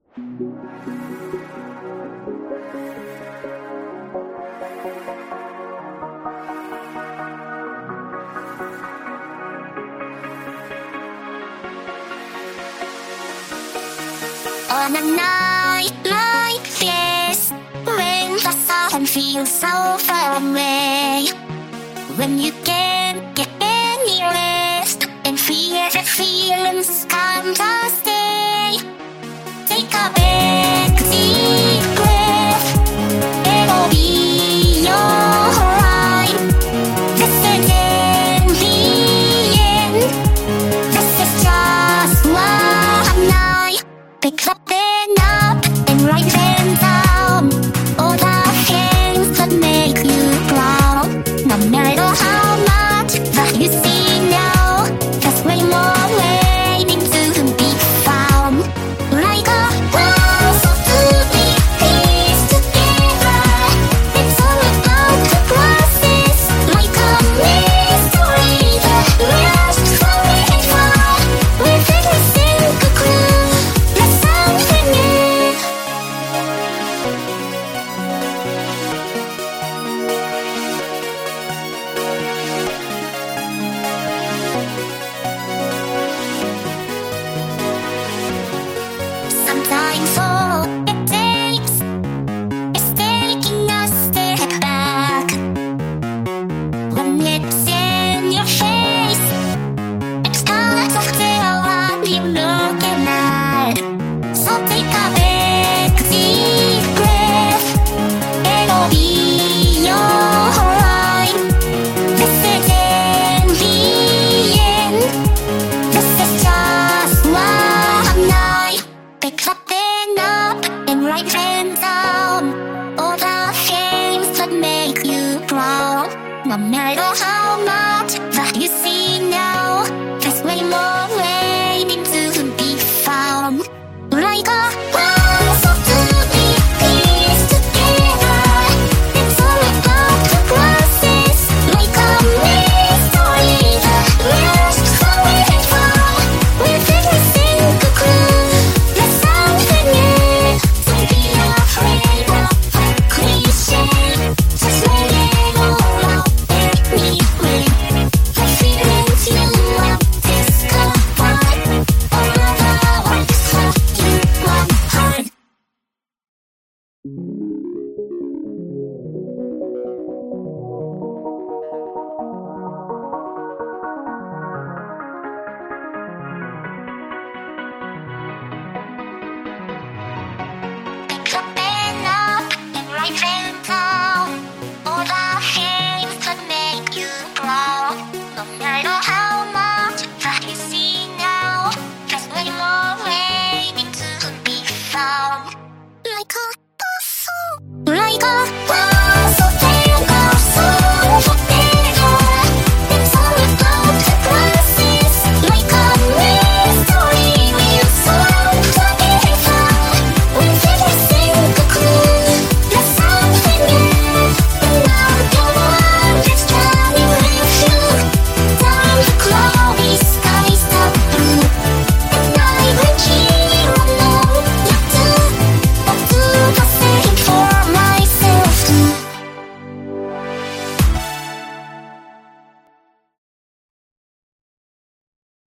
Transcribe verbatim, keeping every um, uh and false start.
On a night like this, when the sun feels so far away, when you can't get any rest and fear the feelings come to stay, take a big deep breath. It'll be alright. This isn't the end. This is just one night. Pick up and up and write them down. All the things that make you proud. No matter how much that you see now, there's way more waiting to be found. Like a walls of two big pieces together. It's all about the process. Like a mystery that lasts forever. With every single clue, there's something new. Sometimes all it takes is taking a step back. When it's in your face, it's hard to tell what you're looking at. So take a big deep breath. It'll be alright. This isn't the end. This is just one night. Pick up and up and write them down. All the things that make you proud. No matter how much that you see now, there's way more waiting to be found. Like a walls of two big pieces together. It's all about the process. Like a mystery that lasts forever. With every single clue, there's something new. Don't be afraid of the cliche. Just let it all out anyway. The feelings you won't discover. All of the words that you won't hide. Pick up and up and write them down.